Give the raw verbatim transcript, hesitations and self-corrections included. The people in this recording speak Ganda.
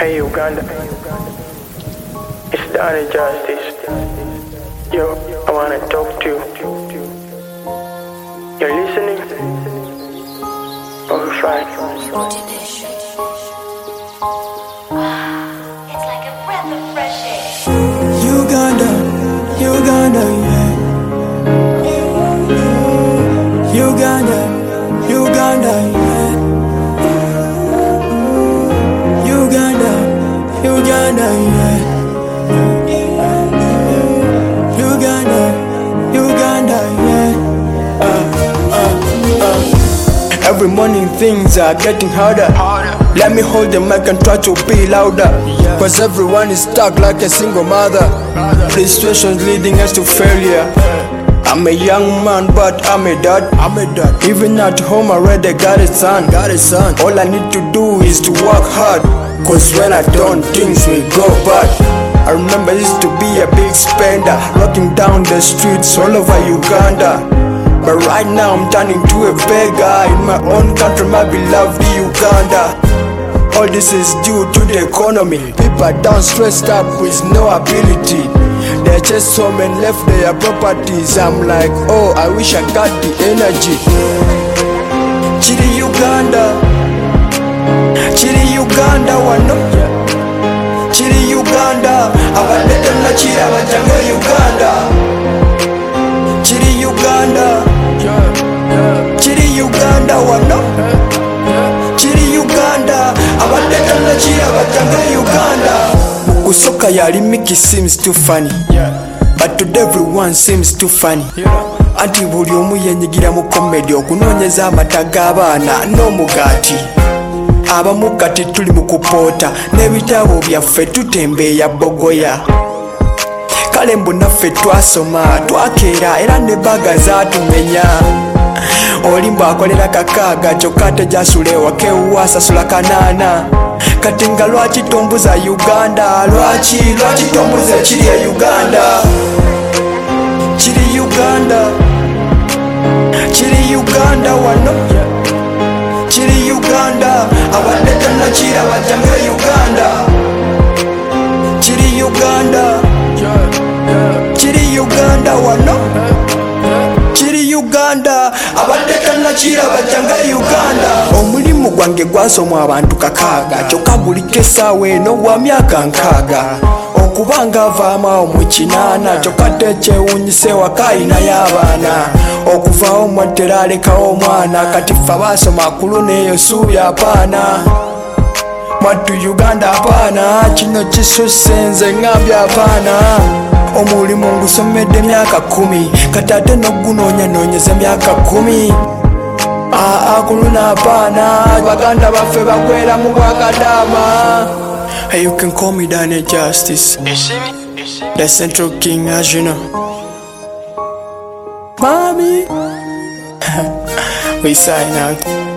Hey Uganda, it's Donny Justice. Yo, I wanna talk to you. You're listening? Oh, fine. It's like a breath of fresh air. Uganda, Uganda, yeah. Uganda, Uganda, yeah. Uganda, Uganda, yeah. Uganda, Uganda, yeah. Uh, uh, uh. Every morning things are getting harder. Let me hold the mic and try to be louder. Cause everyone is stuck like a single mother. These situations leading us to failure. I'm a young man, but I'm a dad. I'm a dad. Even at home, I already got a son. Got a son. All I need to do is to work hard. Cause when I don't, things will go bad. I remember I used to be a big spender, rocking down the streets all over Uganda. But right now I'm turning to a beggar in my own country, my beloved Uganda. All this is due to the economy. People are down, stressed up with no ability. They're just home and left their properties. I'm like, oh, I wish I got the energy. Chiri Uganda, Chiri Uganda, wano. Chiri Uganda, abadde na chiri abajanga Uganda. Chiri Uganda, Chiri Uganda, wano. Chiri Uganda, abadde na chiri abajanga Uganda. Usoka yali Mickey seems too funny, but today everyone seems too funny. Anti buli omu yenyigira mu comedy okunoonyeza amata g'abaana n'omugaati. Abamu kati tuli mu kupoota n'ebitabo byaffe tutembeeya bogoya. Kale mbu naffe twasoma twakeera era ne baga zaatumenya. Oli mbu akolera kakaaga kyokka ate gy'asula ewaka ewuwa asasula kanaana. Kati nga lwaki tombuza Uganda? Lwaki, lwaki tombuza ekiri e Uganda? Kiri Uganda, kiri Uganda wano. Kiri Uganda, abadde tannakira bajjanga Uganda. Kiri Uganda, kiri Uganda wano. Kiri Uganda, abadde tannakira bajjanga Uganda. Omulimu gwange gwasomwa abantu kakaaga, kyokka guliko essaawa eno wa myaka nkaaga. Okubanga avaamu mu kinaana, kyokka tekyewuunyise waka alinayo abaana. Okuvaawo mwattera alekawo omwana, kati ffe abaasoma akulu n'eyo suubi apaana. Mwattu Uganda apaana, kino kisusse nze ngambye apaana. Omulimu ngusomedde myaka kumi, kati ate n'ogunoonya noonyeza myaka kumi. Aa kuluna apaana, baganda baffe bakwera mu bwakadaama. Hey, you can call me Donny Justice, the Central King, as you know. Mommy, we sign out.